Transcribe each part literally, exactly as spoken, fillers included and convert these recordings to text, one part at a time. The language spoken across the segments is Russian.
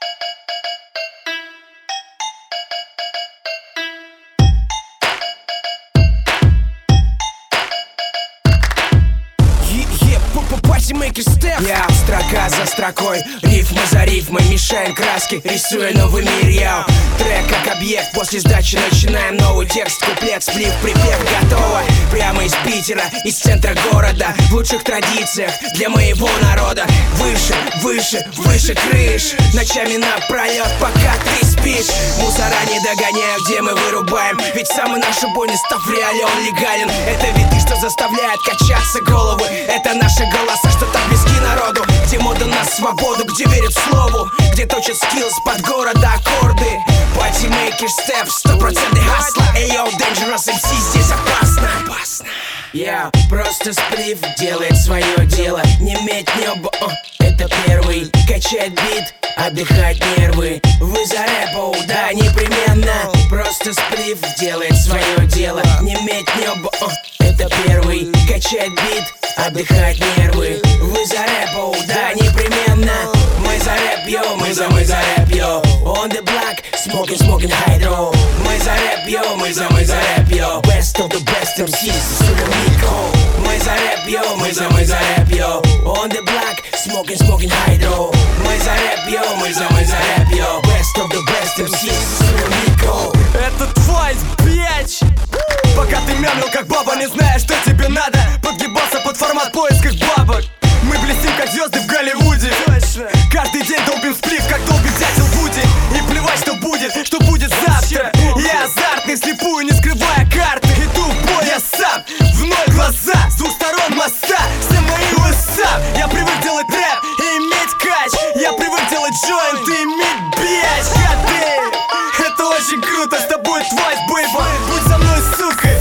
Я строка за строкой, рифма за рифмой, мешаем краски, рисуя новый мир, я трек как объект, после сдачи начинаем новый текст, куплет, сплив, припев, готово. Прямо из Питера, из центра города, в лучших традициях для моего народа. Выше, выше, выше крыш, ночами напролет, пока ты спишь. Мусора не догоняют, где мы вырубаем, ведь самый наш убойный став в реале он легален. Это виды, что заставляет качаться головы, это наши голоса, что так близки народу, где мода на свободу, где верят слову, где точат скиллс под города аккорды. Party maker step, сто процентов хасла. Эй, йоу, Dangerous эм си, здесь опасно. Опасно. Я просто сплив делает свое дело, не медь небо, о, это первый. Качает бит, отдыхать нервы. Вы за рэпа, да, непременно. Просто сплив делает свое дело, не медь небо, о, это первый. Качает бит, отдыхать нервы. Вы за рэпа, да, непременно. Мы за рэп, йо, мы за, мы за рэп, йо. On the block, smoking, smoking hydro. Мы за рэп, йо, мы за, мы за рэп, йо. Best of the best эм си, сука, Мико. Мы за рэп, йо, мы за, мы за рэп, йо. On the block, smoking, smoking hydro. Мы за рэп, йо, мы за, мы за рэп, йо. Best of the best эм си, сука, Мико. Это твой бич. Пока ты мямлил как баба, не зная, что тебе надо, подгибался под формат поисков бабок. Мы блестим как звезды в Голливуде. Каждый день долбим сплив, как долбит дятел Вуди. И плевать, что будет, что будет завтра. Я азартный, вслепую, не скрывая карты. Иду в бой, я сам, в ноль глаза, с двух сторон моста, все мои уэса. Я привык делать рэп и иметь кач. Я привык делать джойнт и иметь бич. Коты, это очень круто, с тобой твой бейба. Будь со мной сукой,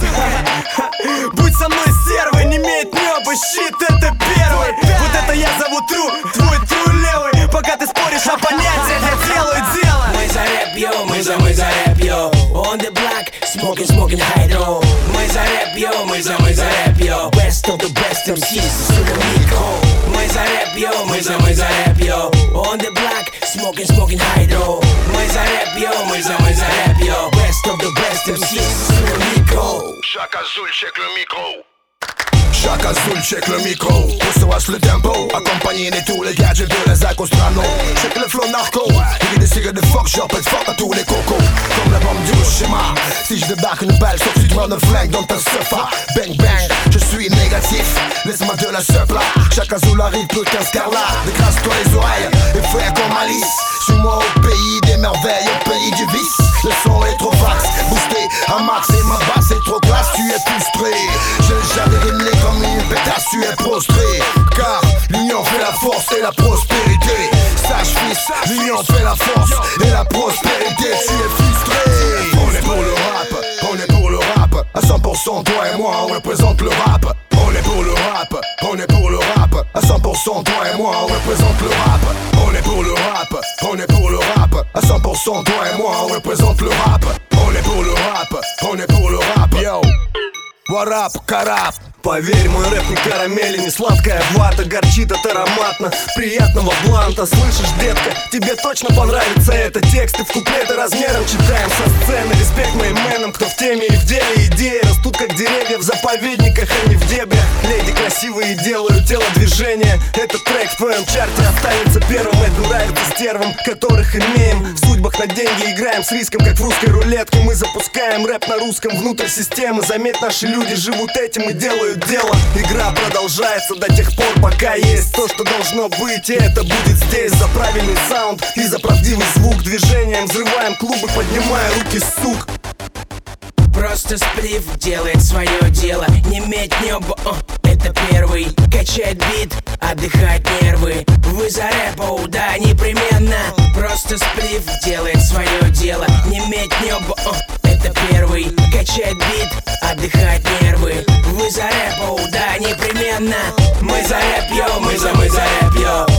будь со мной сервой, не имеет небо, щит, это первый. Вот это я зову тру, твой тру левый. Пока ты споришь о понятиях, я делаю дело. Мы за рэп, йо, мы за, мы за рэп, йо. On the block, smoking, smoking hydro. Мы за рэп, йо, мы за, мы за рэп, йо. Best of the best эм си, сука, Мико. Мы за рэп, йо, мы за, мы за рэп, йо. On the block, smoking, smoking hydro. Мы за рэп, йо, мы за, мы за рэп, йо. Best of the best эм si, сука, Мико. Chaque azul check le micro. Chaque azul check le micro, pousse wash le tempo, accompagné de tous les gadgets de la Zac Ostrano. Check le flow narco, il des cigares de fuck, j'en pète fort à tous les cocos. Comme la bombe du schéma, si je débarque une balle, sauf si tu meurs de flingue dans ta sofa. Bang bang, je suis négatif, laisse-moi de la sup là. Chaque azul arrive, plus qu'un scarlat. Décrase-toi les oreilles et fais comme Alice. Suis-moi au pays des merveilles, au pays du vice. Le son est trop vax, boosté à max et ma basse est trop classe, tu es frustré. J'ai jamais rimé comme une pétasse, tu es prostré. Car l'union fait la force et la prospérité. Sache fils, l'union fait la force et la prospérité. Tu es frustré. On est pour le rap, on est pour le rap. À cent pour cent toi et moi on représente le rap. On est pour le rap, on est pour le rap. À cent pour cent toi et moi on représente le rap. On est pour le rap, on est pour le rap. À cent pour cent toi et moi on représente le rap. On est pour le rap, on est pour le rap. Yo, what up, карап? Поверь, мой рэп не карамель, не сладкая вата. Горчит от ароматно, приятного бланта. Слышишь, детка, тебе точно понравится это. Тексты в куплеты размером читаем со сцены. Респект моим мэнам, кто в теме и в деле. Идеи растут как деревья в заповедниках, а не в дебрях. Леди красивые делают телодвижения. Этот трек в твоем чарте останется первым. Это нравится стервам, которых имеем. В судьбах на деньги играем с риском, как в русской рулетке. Мы запускаем рэп на русском внутрь системы. Заметь, наши люди живут этим и делают дело. Игра продолжается до тех пор, пока есть то, что должно быть. И это будет здесь. За правильный саунд и за правдивый звук. Движением взрываем клубы, поднимая руки, сук. Просто сплив делает свое дело, не медь небо, о, это первый. Качает бит, отдыхать нервы. Вы за рэпа, да, непременно. Просто сплив делает свое дело, не медь небо, о, это первый. Качает бит, отдыхать нервы. Вы за рэпа, да, непременно. Мы за рэп, йо, мы за, мы за рэп, йо.